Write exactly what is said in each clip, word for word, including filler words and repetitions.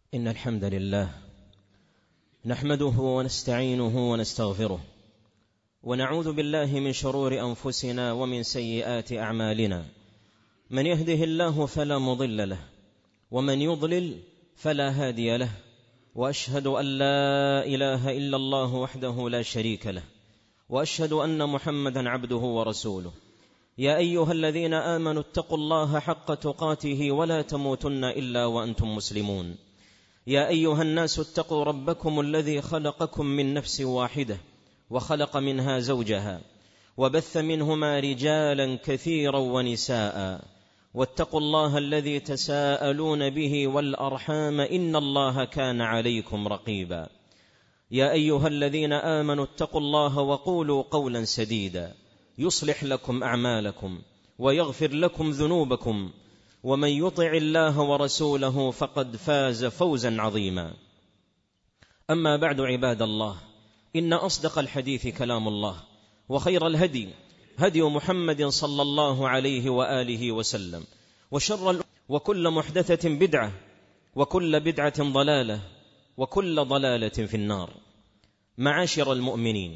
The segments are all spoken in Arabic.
إن الحمد لله نحمده ونستعينه ونستغفره ونعوذ بالله من شرور أنفسنا ومن سيئات أعمالنا. من يهده الله فلا مضل له ومن يضلل فلا هادي له، وأشهد أن لا إله إلا الله وحده لا شريك له، وأشهد أن محمدا عبده ورسوله. يا أيها الذين آمنوا اتقوا الله حق تقاته ولا تموتن إلا وأنتم مسلمون. يا أيها الناس اتقوا ربكم الذي خلقكم من نفس واحدة وخلق منها زوجها وبث منهما رجالا كثيرا ونساء، واتقوا الله الذي تساءلون به والأرحام إن الله كان عليكم رقيبا. يا أيها الذين آمنوا اتقوا الله وقولوا قولا سديدا يصلح لكم أعمالكم ويغفر لكم ذنوبكم، ومن يطع الله ورسوله فقد فاز فوزا عظيما. أما بعد، عباد الله، إن أصدق الحديث كلام الله، وخير الهدي هدي محمد صلى الله عليه وآله وسلم، وشر وكل محدثة بدعة وكل بدعة ضلالة وكل ضلالة في النار. معاشر المؤمنين،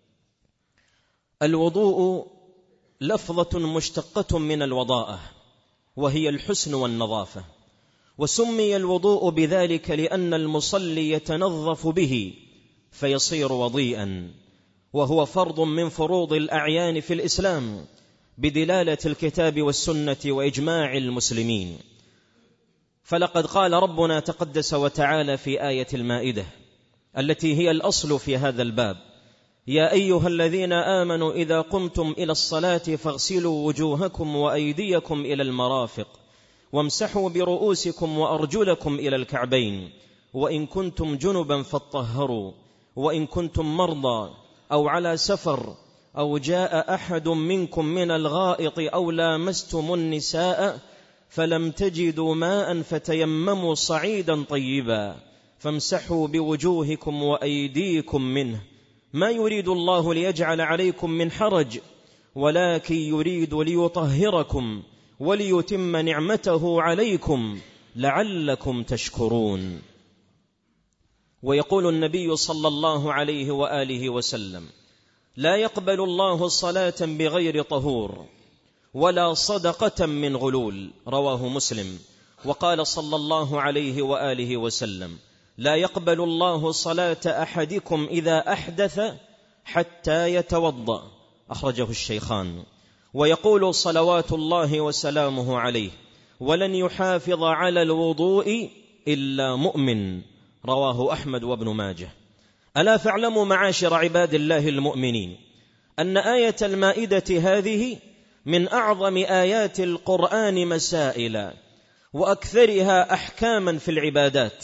الوضوء لفظة مشتقة من الوضاءة، وهي الحسن والنظافة، وسمي الوضوء بذلك لأن المصلي يتنظف به فيصير وضيئا، وهو فرض من فروض الأعيان في الإسلام بدلالة الكتاب والسنة وإجماع المسلمين. فلقد قال ربنا تقدس وتعالى في آية المائدة التي هي الأصل في هذا الباب: يا أيها الذين آمنوا إذا قمتم إلى الصلاة فاغسلوا وجوهكم وأيديكم إلى المرافق وامسحوا برؤوسكم وأرجلكم إلى الكعبين، وإن كنتم جنبا فاطهروا، وإن كنتم مرضى أو على سفر أو جاء أحد منكم من الغائط أو لامستم النساء فلم تجدوا ماء فتيمموا صعيدا طيبا فامسحوا بوجوهكم وأيديكم منه، ما يريد الله ليجعل عليكم من حرج ولكن يريد ليطهركم وليتم نعمته عليكم لعلكم تشكرون. ويقول النبي صلى الله عليه وآله وسلم: لا يقبل الله صلاة بغير طهور ولا صدقة من غلول، رواه مسلم. وقال صلى الله عليه وآله وسلم: لا يقبل الله صلاة أحدكم إذا أحدث حتى يتوضأ، أخرجه الشيخان. ويقول صلوات الله وسلامه عليه: ولن يحافظ على الوضوء إلا مؤمن، رواه أحمد وابن ماجه. ألا فاعلموا معاشر عباد الله المؤمنين أن آية المائدة هذه من أعظم آيات القرآن مسائل وأكثرها أحكاما في العبادات،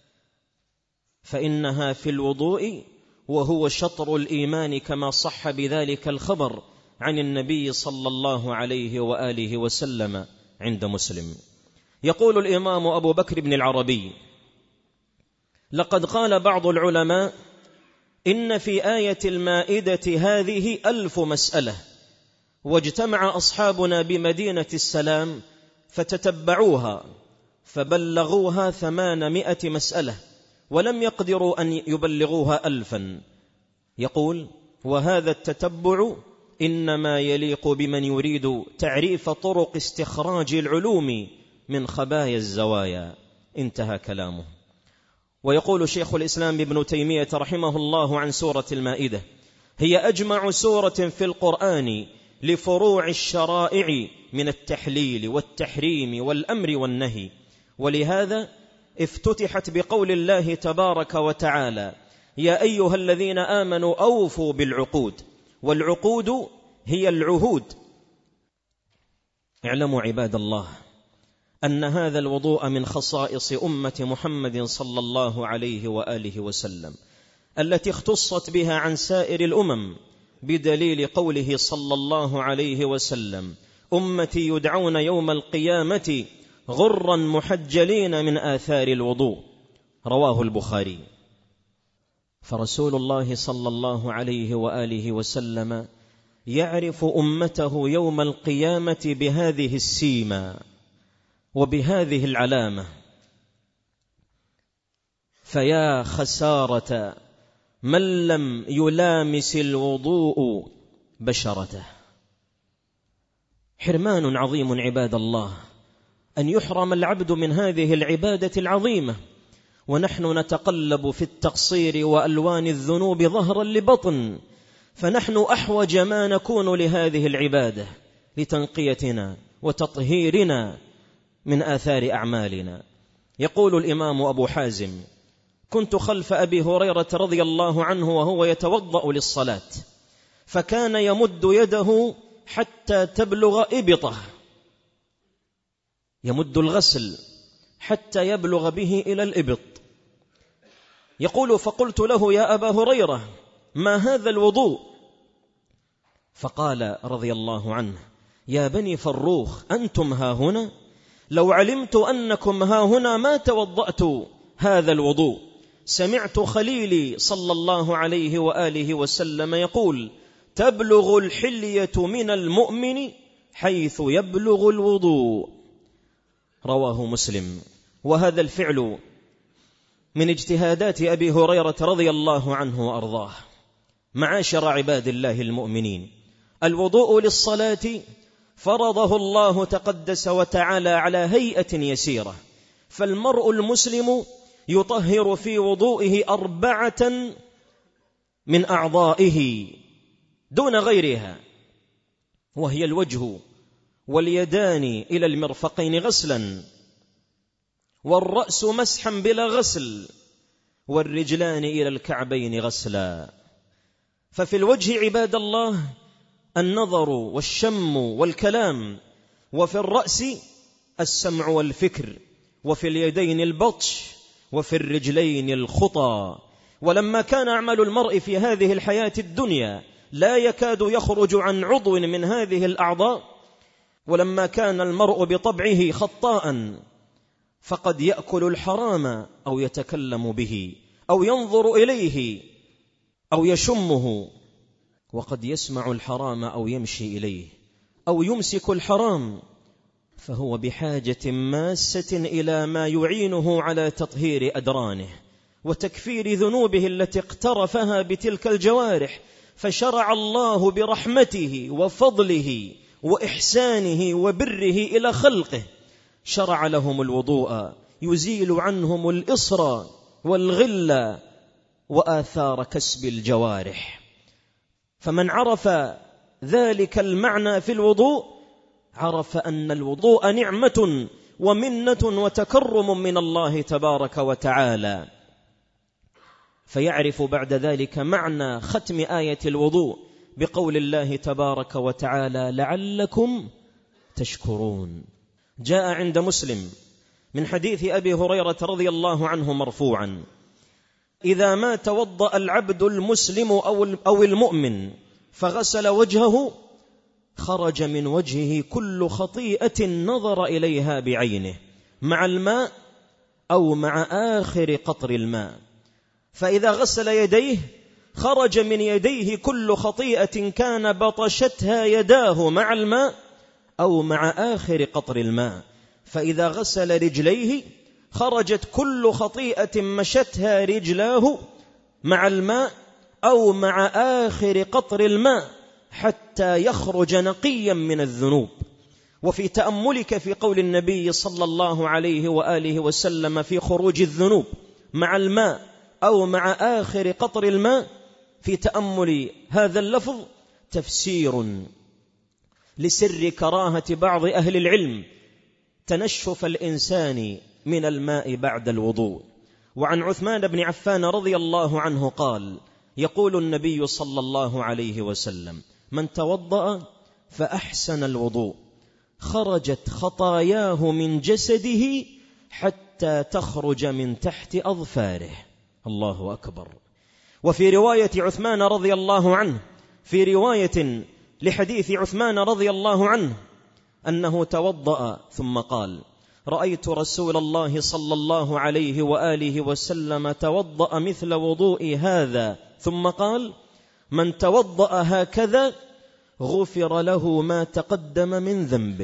فإنها في الوضوء وهو شطر الإيمان كما صح بذلك الخبر عن النبي صلى الله عليه وآله وسلم عند مسلم. يقول الإمام أبو بكر بن العربي: لقد قال بعض العلماء إن في آية المائدة هذه ألف مسألة، واجتمع أصحابنا بمدينة السلام فتتبعوها فبلغوها ثمانمائة مسألة ولم يقدروا أن يبلغوها ألفا. يقول: وهذا التتبع إنما يليق بمن يريد تعريف طرق استخراج العلوم من خبايا الزوايا. انتهى كلامه. ويقول شيخ الإسلام ابن تيمية رحمه الله عن سورة المائدة: هي أجمع سورة في القرآن لفروع الشرائع من التحليل والتحريم والأمر والنهي، ولهذا افتتحت بقول الله تبارك وتعالى: يا أيها الذين آمنوا أوفوا بالعقود، والعقود هي العهود. اعلموا عباد الله أن هذا الوضوء من خصائص أمة محمد صلى الله عليه وآله وسلم التي اختصت بها عن سائر الأمم بدليل قوله صلى الله عليه وسلم: أمتي يدعون يوم القيامة غرا محجلين من آثار الوضوء، رواه البخاري. فرسول الله صلى الله عليه وآله وسلم يعرف أمته يوم القيامة بهذه السيمة وبهذه العلامة. فيا خسارة من لم يلامس الوضوء بشرته. حرمان عظيم عباد الله أن يحرم العبد من هذه العبادة العظيمة، ونحن نتقلب في التقصير وألوان الذنوب ظهرا لبطن، فنحن أحوج ما نكون لهذه العبادة لتنقيتنا وتطهيرنا من آثار أعمالنا. يقول الإمام أبو حازم: كنت خلف أبي هريرة رضي الله عنه وهو يتوضأ للصلاة، فكان يمد يده حتى تبلغ إبطه، يمد الغسل حتى يبلغ به إلى الإبط. يقول: فقلت له: يا أبا هريرة، ما هذا الوضوء؟ فقال رضي الله عنه: يا بني فروخ، أنتم ها هنا؟ لو علمت أنكم ها هنا ما توضأت هذا الوضوء. سمعت خليلي صلى الله عليه وآله وسلم يقول: تبلغ الحلية من المؤمن حيث يبلغ الوضوء. رواه مسلم. وهذا الفعل من اجتهادات أبي هريرة رضي الله عنه وأرضاه. معاشر عباد الله المؤمنين، الوضوء للصلاة فرضه الله تقدس وتعالى على هيئة يسيرة، فالمرء المسلم يطهر في وضوئه أربعة من أعضائه دون غيرها، وهي الوجه واليدان إلى المرفقين غسلا، والرأس مسحا بلا غسل، والرجلان إلى الكعبين غسلا. ففي الوجه عباد الله النظر والشم والكلام، وفي الرأس السمع والفكر، وفي اليدين البطش، وفي الرجلين الخطى. ولما كان أعمال المرء في هذه الحياة الدنيا لا يكاد يخرج عن عضو من هذه الأعضاء، ولما كان المرء بطبعه خطاء، فقد يأكل الحرام أو يتكلم به أو ينظر إليه أو يشمه، وقد يسمع الحرام أو يمشي إليه أو يمسك الحرام، فهو بحاجة ماسة إلى ما يعينه على تطهير أدرانه وتكفير ذنوبه التي اقترفها بتلك الجوارح. فشرع الله برحمته وفضله وإحسانه وبره إلى خلقه، شرع لهم الوضوء يزيل عنهم الإصر والغل وآثار كسب الجوارح. فمن عرف ذلك المعنى في الوضوء عرف أن الوضوء نعمة ومنة وتكرم من الله تبارك وتعالى، فيعرف بعد ذلك معنى ختم آية الوضوء بقول الله تبارك وتعالى: لعلكم تشكرون. جاء عند مسلم من حديث أبي هريرة رضي الله عنه مرفوعا: إذا ما توضأ العبد المسلم أو المؤمن فغسل وجهه خرج من وجهه كل خطيئة نظر إليها بعينه مع الماء أو مع آخر قطر الماء. فإذا غسل يديه خرج من يديه كل خطيئة كان بطشتها يداه مع الماء أو مع آخر قطر الماء. فإذا غسل رجليه خرجت كل خطيئة مشتها رجلاه مع الماء أو مع آخر قطر الماء حتى يخرج نقيا من الذنوب. وفي تأملك في قول النبي صلى الله عليه وآله وسلم في خروج الذنوب مع الماء أو مع آخر قطر الماء، في تأمل هذا اللفظ تفسير لسر كراهة بعض أهل العلم تنشف الإنسان من الماء بعد الوضوء. وعن عثمان بن عفان رضي الله عنه قال: يقول النبي صلى الله عليه وسلم: من توضأ فأحسن الوضوء خرجت خطاياه من جسده حتى تخرج من تحت أظفاره. الله أكبر. وفي رواية عثمان رضي الله عنه، في رواية لحديث عثمان رضي الله عنه أنه توضأ ثم قال: رأيت رسول الله صلى الله عليه وآله وسلم توضأ مثل وضوء هذا، ثم قال: من توضأ هكذا غفر له ما تقدم من ذنبه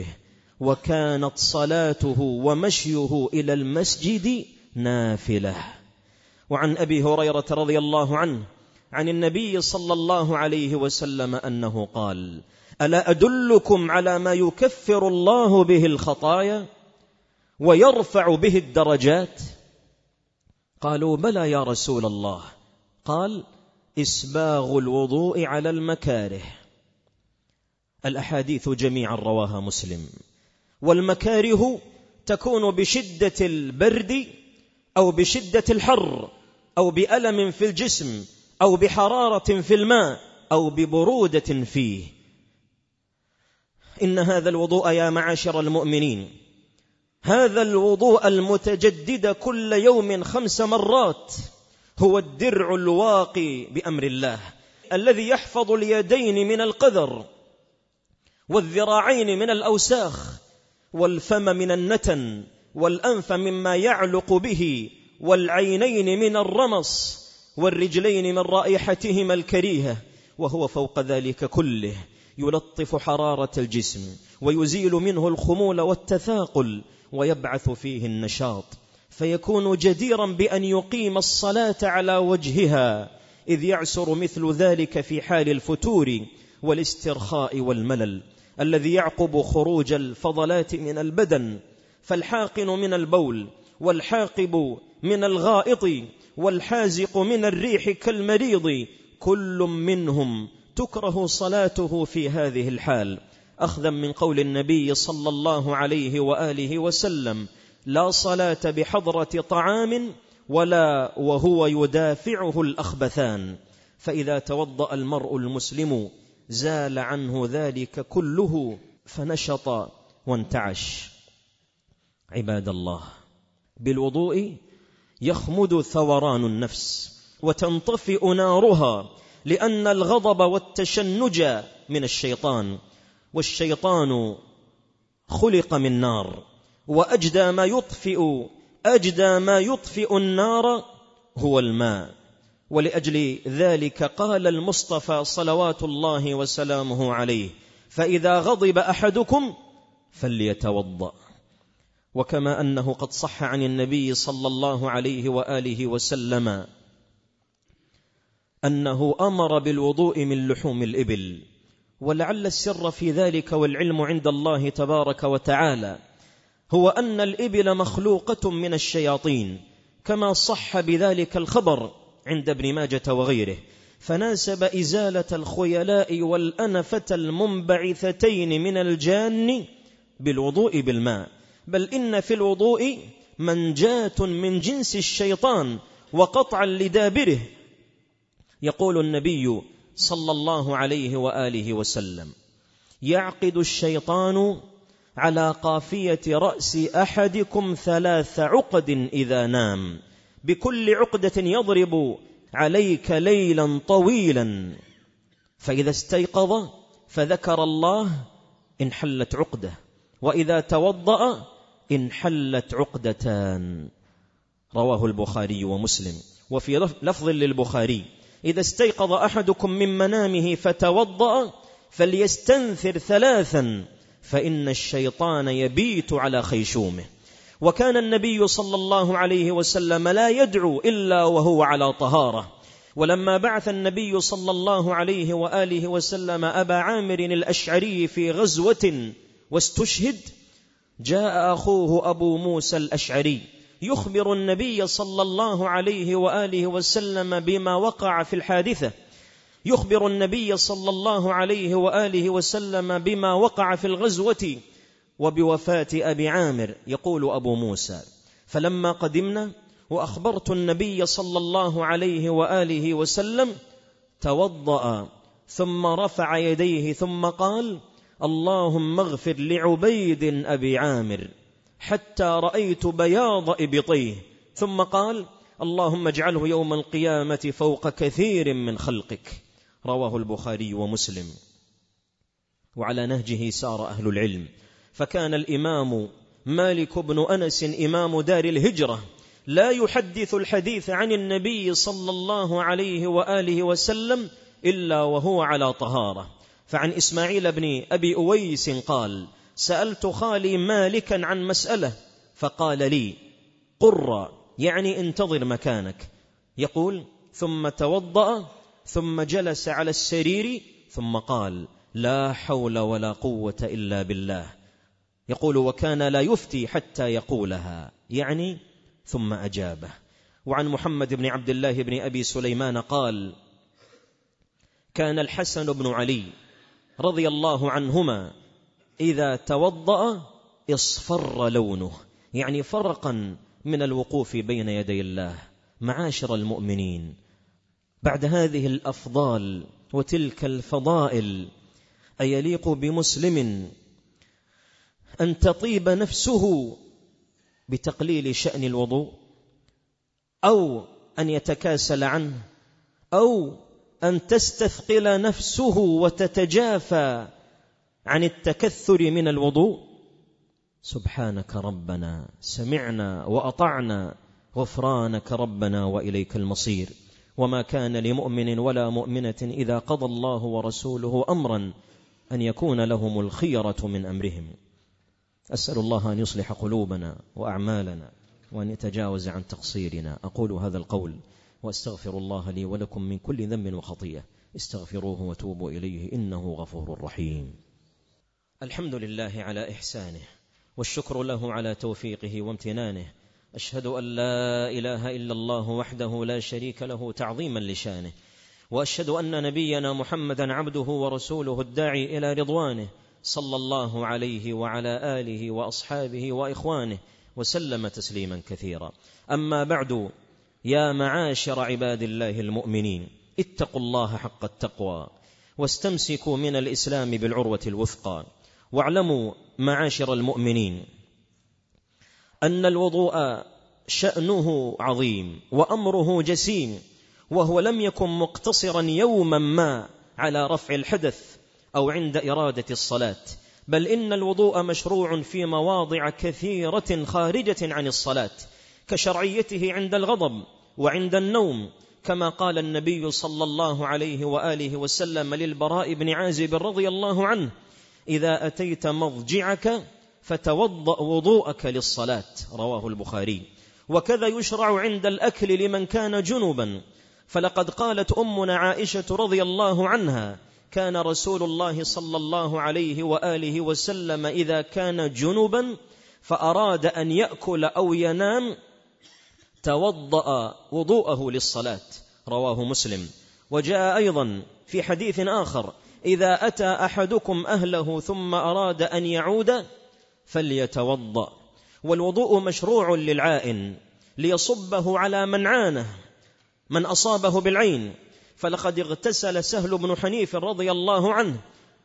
وكانت صلاته ومشيه إلى المسجد نافلة. وعن أبي هريرة رضي الله عنه عن النبي صلى الله عليه وسلم أنه قال: ألا أدلكم على ما يكفر الله به الخطايا ويرفع به الدرجات؟ قالوا: بلى يا رسول الله. قال: إسباغ الوضوء على المكاره. الأحاديث جميعا رواها مسلم. والمكاره تكون بشدة البرد أو بشدة الحر أو بألم في الجسم أو بحرارة في الماء أو ببرودة فيه. إن هذا الوضوء يا معاشر المؤمنين، هذا الوضوء المتجدد كل يوم خمس مرات هو الدرع الواقي بأمر الله، الذي يحفظ اليدين من القذر والذراعين من الأوساخ والفم من النتن والأنف مما يعلق به والعينين من الرمص والرجلين من رائحتهما الكريهة. وهو فوق ذلك كله يلطف حرارة الجسم ويزيل منه الخمول والتثاقل ويبعث فيه النشاط، فيكون جديرا بأن يقيم الصلاة على وجهها، إذ يعسر مثل ذلك في حال الفتور والاسترخاء والملل الذي يعقب خروج الفضلات من البدن. فالحاقن من البول والحاقب من الغائط والحازق من الريح كالمريض كل منهم تكره صلاته في هذه الحال، أخذا من قول النبي صلى الله عليه وآله وسلم: لا صلاة بحضرة طعام ولا وهو يدافعه الأخبثان. فإذا توضأ المرء المسلم زال عنه ذلك كله فنشط وانتعش. عباد الله، بالوضوء يخمد ثوران النفس وتنطفئ نارها، لأن الغضب والتشنج من الشيطان، والشيطان خلق من نار، وأجدى ما يطفئ أجدى ما يطفئ النار هو الماء. ولأجل ذلك قال المصطفى صلوات الله وسلامه عليه: فإذا غضب أحدكم فليتوضأ. وكما أنه قد صح عن النبي صلى الله عليه وآله وسلم أنه أمر بالوضوء من لحوم الإبل، ولعل السر في ذلك والعلم عند الله تبارك وتعالى هو أن الإبل مخلوقة من الشياطين، كما صح بذلك الخبر عند ابن ماجة وغيره، فناسب إزالة الخيلاء والأنفة المنبعثتين من الجان بالوضوء بالماء. بل إن في الوضوء منجاة من جنس الشيطان وقطعا لدابره. يقول النبي صلى الله عليه وآله وسلم: يعقد الشيطان على قافية رأس أحدكم ثلاث عقد إذا نام، بكل عقدة يضرب عليك ليلا طويلا، فإذا استيقظ فذكر الله انحلت عقدة، وإذا توضأ انحلت عقدتان. رواه البخاري ومسلم. وفي لفظ للبخاري: إذا استيقظ أحدكم من منامه فتوضأ فليستنثر ثلاثا فإن الشيطان يبيت على خيشومه. وكان النبي صلى الله عليه وسلم لا يدعو إلا وهو على طهارة. ولما بعث النبي صلى الله عليه وآله وسلم أبا عامر الأشعري في غزوة واستشهد، جاء أخوه أبو موسى الأشعري يخبر النبي صلى الله عليه وآله وسلم بما وقع في الحادثة، يخبر النبي صلى الله عليه وآله وسلم بما وقع في الغزوة وبوفاة أبي عامر. يقول أبو موسى: فلما قدمنا وأخبرت النبي صلى الله عليه وآله وسلم توضأ ثم رفع يديه ثم قال: اللهم اغفر لعبيد أبي عامر، حتى رأيت بياض إبطيه، ثم قال: اللهم اجعله يوم القيامة فوق كثير من خلقك. رواه البخاري ومسلم. وعلى نهجه سار أهل العلم، فكان الإمام مالك بن أنس إمام دار الهجرة لا يحدث الحديث عن النبي صلى الله عليه وآله وسلم إلا وهو على طهارة. فعن إسماعيل بن أبي أويس قال: سألت خالي مالكا عن مسألة فقال لي: قر، يعني انتظر مكانك، يقول: ثم توضأ ثم جلس على السرير ثم قال: لا حول ولا قوة إلا بالله. يقول: وكان لا يفتي حتى يقولها، يعني ثم أجابه. وعن محمد بن عبد الله بن أبي سليمان قال: كان الحسن بن علي رضي الله عنهما إذا توضأ اصفر لونه، يعني فرقا من الوقوف بين يدي الله. معاشر المؤمنين، بعد هذه الأفضال وتلك الفضائل، أيليق بمسلم أن تطيب نفسه بتقليل شأن الوضوء، أو أن يتكاسل عنه، أو أن تستثقل نفسه وتتجافى عن التكثر من الوضوء؟ سبحانك ربنا، سمعنا وأطعنا، غفرانك ربنا وإليك المصير. وما كان لمؤمن ولا مؤمنة إذا قضى الله ورسوله أمرا أن يكون لهم الخيرة من أمرهم. أسأل الله أن يصلح قلوبنا وأعمالنا وأن يتجاوز عن تقصيرنا. أقول هذا القول وأستغفر الله لي ولكم من كل ذنب وخطيئة، استغفروه وتوبوا إليه إنه غفور رحيم. الحمد لله على إحسانه، والشكر له على توفيقه وامتنانه. أشهد أن لا إله إلا الله وحده لا شريك له تعظيما لشانه، وأشهد أن نبينا محمدا عبده ورسوله الداعي إلى رضوانه، صلى الله عليه وعلى آله وأصحابه وإخوانه وسلم تسليما كثيرا. أما بعد، يا معاشر عباد الله المؤمنين، اتقوا الله حق التقوى واستمسكوا من الإسلام بالعروة الوثقى. واعلموا معاشر المؤمنين أن الوضوء شأنه عظيم وأمره جسيم، وهو لم يكن مقتصرا يوما ما على رفع الحدث أو عند إرادة الصلاة، بل إن الوضوء مشروع في مواضع كثيرة خارجة عن الصلاة، كشرعيته عند الغضب وعند النوم، كما قال النبي صلى الله عليه وآله وسلم للبراء بن عازب رضي الله عنه: إذا أتيت مضجعك فتوضأ وضوءك للصلاة، رواه البخاري. وكذا يشرع عند الأكل لمن كان جنبا، فلقد قالت أمنا عائشة رضي الله عنها: كان رسول الله صلى الله عليه وآله وسلم إذا كان جنبا فأراد أن يأكل أو ينام توضأ وضوءه للصلاة، رواه مسلم. وجاء أيضا في حديث آخر: إذا أتى أحدكم أهله ثم أراد أن يعود فليتوضأ. والوضوء مشروع للعائن ليصبه على من عانه، من أصابه بالعين، فلقد اغتسل سهل بن حنيف رضي الله عنه،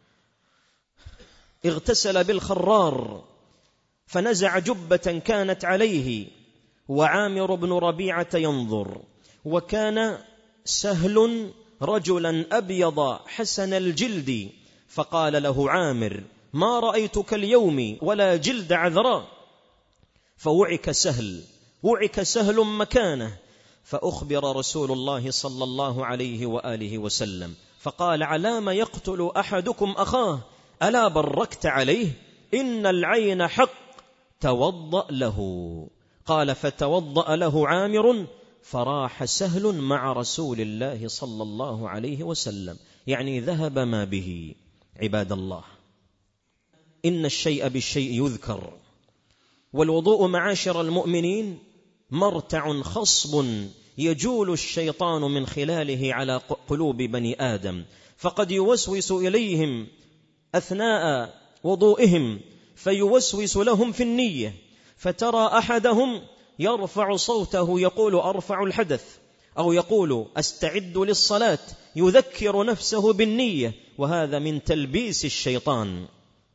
اغتسل بالخرار فنزع جبة كانت عليه وعامر بن ربيعة ينظر، وكان سهل رجلا أبيض حسن الجلد، فقال له عامر: ما رأيتك اليوم ولا جلد عذراء. فوعك سهل وعك سهل مكانه، فأخبر رسول الله صلى الله عليه وآله وسلم فقال: على ما يقتل أحدكم أخاه؟ ألا بركت عليه؟ إن العين حق، توضأ له. قال: فتوضأ له عامر فراح سهل مع رسول الله صلى الله عليه وسلم، يعني ذهب ما به. عباد الله، إن الشيء بالشيء يذكر، والوضوء معاشر المؤمنين مرتع خصب يجول الشيطان من خلاله على قلوب بني آدم، فقد يوسوس إليهم أثناء وضوئهم فيوسوس لهم في النية، فترى أحدهم يرفع صوته يقول: أرفع الحدث، أو يقول: أستعد للصلاة، يذكر نفسه بالنية، وهذا من تلبيس الشيطان.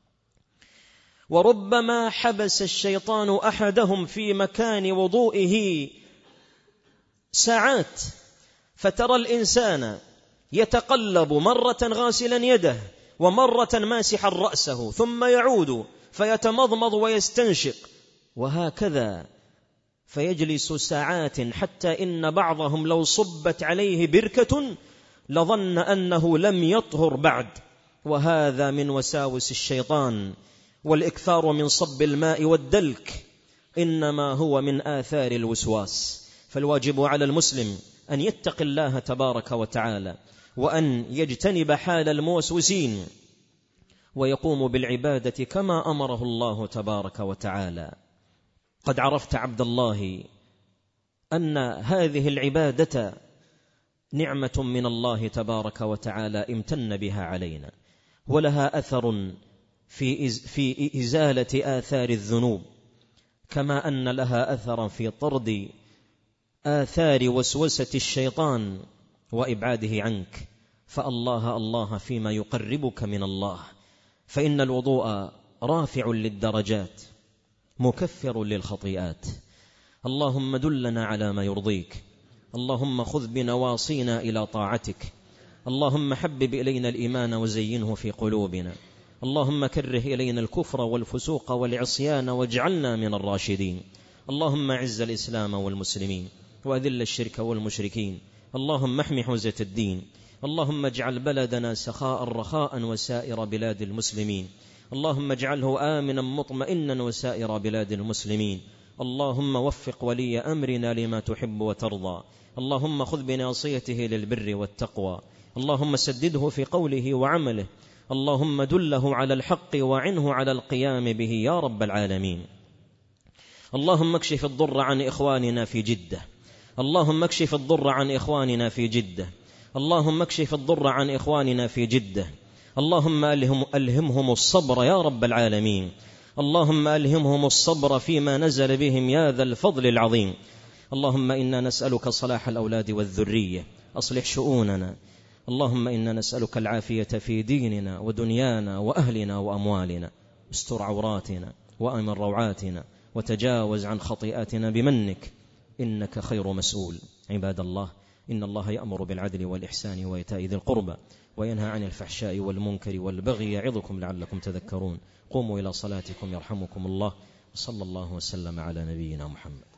وربما حبس الشيطان أحدهم في مكان وضوئه ساعات، فترى الإنسان يتقلب مرة غاسلا يده ومرة ماسحا رأسه، ثم يعود فيتمضمض ويستنشق، وهكذا، فيجلس ساعات، حتى إن بعضهم لو صبت عليه بركة لظن أنه لم يطهر بعد. وهذا من وساوس الشيطان. والإكثار من صب الماء والدلك إنما هو من آثار الوسواس، فالواجب على المسلم أن يتقي الله تبارك وتعالى، وأن يجتنب حال الموسوسين، ويقوم بالعبادة كما أمره الله تبارك وتعالى. قد عرفت عبد الله أن هذه العبادة نعمة من الله تبارك وتعالى امتن بها علينا، ولها أثر في في إزالة آثار الذنوب، كما أن لها أثرا في طرد آثار وسوسة الشيطان وإبعاده عنك. فالله الله فيما يقربك من الله، فإن الوضوء رافع للدرجات مكفر للخطيئات. اللهم دلنا على ما يرضيك، اللهم خذ بنواصينا إلى طاعتك، اللهم حبب إلينا الإيمان وزينه في قلوبنا، اللهم كره إلينا الكفر والفسوق والعصيان واجعلنا من الراشدين. اللهم اعز الإسلام والمسلمين وأذل الشرك والمشركين، اللهم احم حوزة الدين، اللهم اجعل بلدنا سخاء رخاء وسائر بلاد المسلمين، اللهم اجعله آمنا مطمئنا وسائر بلاد المسلمين، اللهم وفق ولي أمرنا لما تحب وترضى، اللهم خذ بناصيته للبر والتقوى، اللهم سدده في قوله وعمله، اللهم دله على الحق وعنه على القيام به يا رب العالمين. اللهم اكشف الضر عن إخواننا في جدة، اللهم اكشف الضر عن إخواننا في جدة، اللهم اكشف الضر عن إخواننا في جدة، اللهم ألهم ألهمهم الصبر يا رب العالمين، اللهم ألهمهم الصبر فيما نزل بهم يا ذا الفضل العظيم. اللهم إنا نسألك صلاح الأولاد والذرية، أصلح شؤوننا. اللهم إنا نسألك العافية في ديننا ودنيانا وأهلنا وأموالنا، استر عوراتنا وأمن روعاتنا، وتجاوز عن خطيئاتنا بمنك، إنك خير مسؤول. عباد الله، إن الله يأمر بالعدل والإحسان وإيتاء ذي القربى وينهى عن الفحشاء والمنكر والبغي يعظكم لعلكم تذكرون. قوموا إلى صلاتكم يرحمكم الله، وصلى الله وسلم على نبينا محمد.